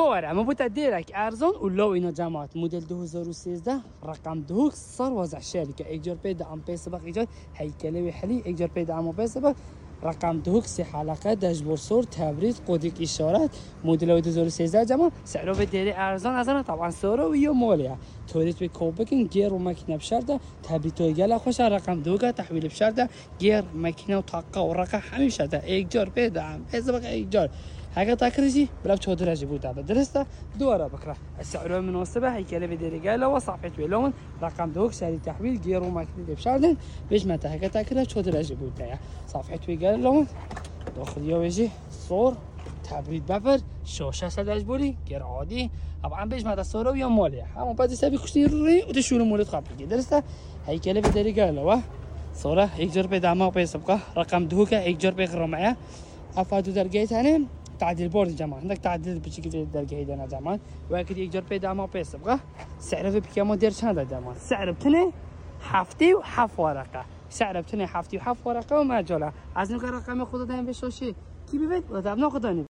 کار اما بود دیرک ارزان و لو اینا جماعت مدل 2013 رقم 2 صار وضع شركه ایجار پیدا ام پی سبق ایجار هیکله و حلی ایجار پیدا ام پی سبق رقم 2 سه حلقه داشبورد سور تبریز قدیک اشارات مدل 2013 جماعت سعره به دیری ارزان ازن طبعا سعره و یا مالیه توریت به کوبکین گیر و مکینه بشرده تبریتوی گله خوش رقم 2 تحویل بشرده گیر مکینه و طاقه و رقم همیشه ده ایجار پیدا ام پی سبق ایجار حاجه تاكرجي بلا بتودرجي بودا درسته دوره بكره السعر مناسبه هيكله بديري قال وصفحه لون رقم 2 شاري تحويل غير وماكينه بشاردن بيش متى حاجه تاكرج تودرجي بودا صفحه قال لون داخل يوجي صور تبريد بفر شاشه سدجبوري غير عادي طبعا بيش متى صوره ويا ماليه هم بعد سبي كثير وتشوله مولد خابقي درسته هيكله بديري قال صوره يجر بدعمه وبيسبقه رقم 2 يجر بغرمعه افادو درجه ثاني تعديل بورد جماعة عندك تعديل بشكل درجة هيدا جماعة وأكيد يقدر بيدا ما بيسبقه سعره في بكام دير هذا جماعة سعر بتني حفتي وحف ورقة سعر بتني حفتي وحف ورقة وما جلا از نوع رقم خود دایم بشوشی کی ببید و دام نخودانی